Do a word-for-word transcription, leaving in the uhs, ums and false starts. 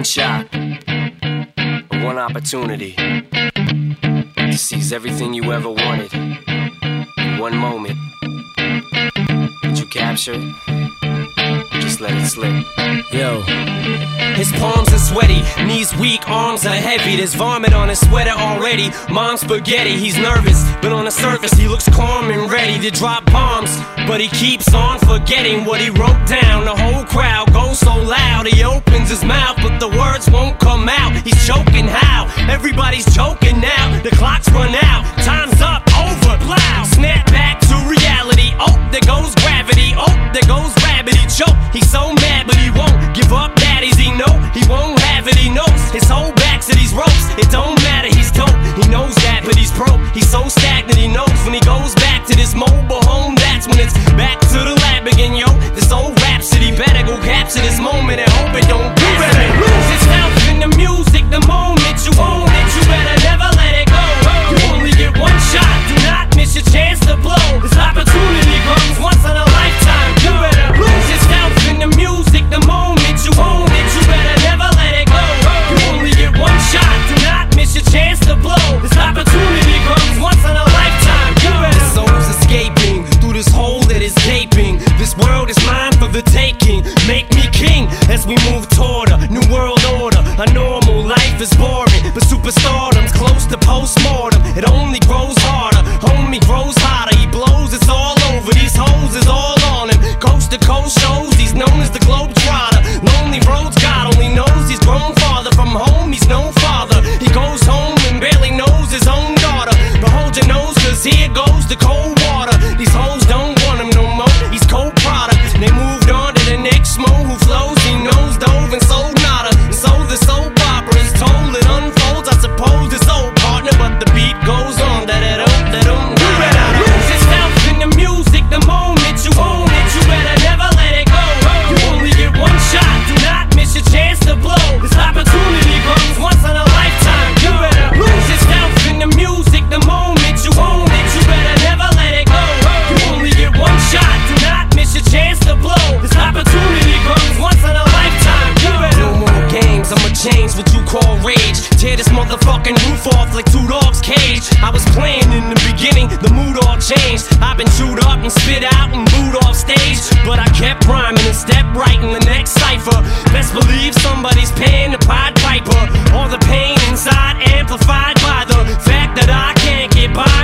One shot, one opportunity to seize everything you ever wanted in one moment. Did you capture it? Just let it slip. Yo. His palms are sweaty, knees weak, arms are heavy. There's vomit on his sweater already. Mom's spaghetti, he's nervous, but on the surface he looks calm and ready to drop bombs. But he keeps on forgetting what he wrote down. The whole crowd goes so loud, he opens his mouth, but the words won't come out. He's choking how? Everybody's choking now. The clock's run out, time's up, over, plow. Snap back to reality, oh, there goes gravity. Oh, there goes rabbit, he choke. He's so mad, but he won't give up. Daddies, he know he won't have it, he knows his whole back to these ropes. It don't matter, he's dope, he knows that, but he's broke. He's so stagnant, he knows when he goes back to this mobile home, that's when it's back to the lab again, yo. This old rhapsody better go capture this moment and hope it don't pass. You better lose yourself in the music the moment you own it. You better never let it go. You only get one shot, do not miss your chance to blow. This opportunity comes once in a lifetime. You better lose yourself in the music the moment you own it. You better never let it go. You only get one shot, do not miss your chance to blow. This opportunity comes once in a lifetime. You better. The soul's escaping through this hole that is gaping. This world is mine for the taking. Make me king as we move toward a new world order. A normal life is boring, but superstardom's close to postmortem. It only grows harder, homie grows hotter. He blows, it's all over. These hoes is all on him. Coast to coast shows, he's known as the Globetrotter. Lonely roads, God only knows he's grown farther from home. He's no father. He goes home and barely knows his own daughter. But hold your nose, cause here goes the cold water. These hoes don't want him no more. He's cold product. They moved on to the next mo who flows. He knows dove and sold nada. And so the soap opera is told. It unfolds. I suppose it's old partner, but the beat goes on. Da da da da da. You better lose yourself in the music the moment you own it. You better never let it go. You only get one shot. Do not miss your chance to blow. This opportunity comes once in a lifetime. You better lose yourself in the music the moment you own it. You better never let it go. You only get one shot. Do not miss your chance to blow. This opportunity comes once in a lifetime. You better. No more games. I'ma change what you call rage. Tear this motherfucking roof off like two dogs' cage. I was playing in the beginning, the mood all changed. I've been chewed up and spit out and booed off stage, but I kept rhyming and stepped right in the next cipher. Best believe somebody's paying the Pied Piper. All the pain inside amplified by the fact that I can't get by